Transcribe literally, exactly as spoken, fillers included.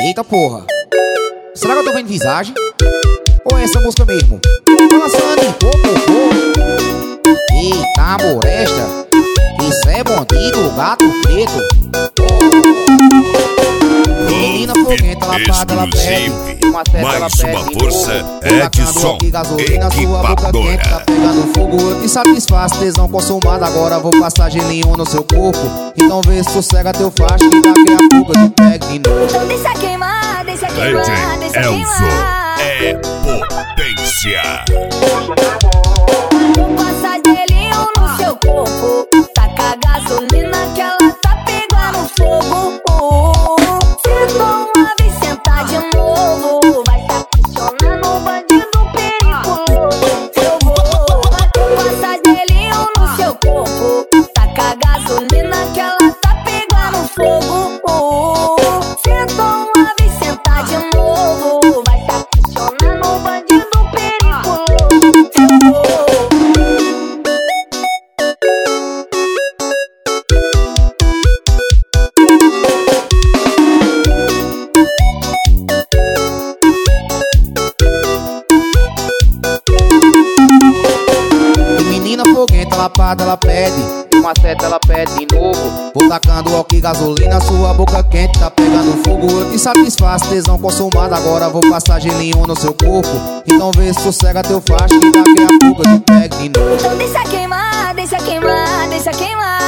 Eita porra, será que eu tô vendo visagem? Ou é essa música mesmo? Balançando em pouco, eita moresta, isso é bandido, gato preto. Menina foguenta, lapada, ela pede uma seta, ela mais pede uma força Edson gasolina, sua boca quente, tá pegando fogo. Eu te satisfaço, tesão consumado. Agora vou passar gelinho no seu corpo. Então vê se sossega teu facho, que daqui a pouco eu te pego de novo. Então deixa queimar, deixa queimar, deixa queimar. É potência. Vou passar gelinho no seu corpo. Taca gasolina que ela tá pegando fogo. Se toma, sentar de novo, vai tá apaixonando um bandido perigoso. Eu vou passar gelinho no seu corpo. Taca gasolina que ela tá pegando fogo. Se toma, sentar de novo, vai tá apaixonando um bandido perigoso. Eu vou. Menina foguenta, lapada, ela pede uma seta, ela pede de novo. Vou tacando álcool e gasolina, sua boca quente, tá pegando fogo. Eu te satisfaço, tesão consumado. Agora vou passar gelinho no seu corpo. Então vê se sossega teu facho, que daqui a pouco eu te pego de novo. Então deixa queimar, deixa queimar, deixa queimar.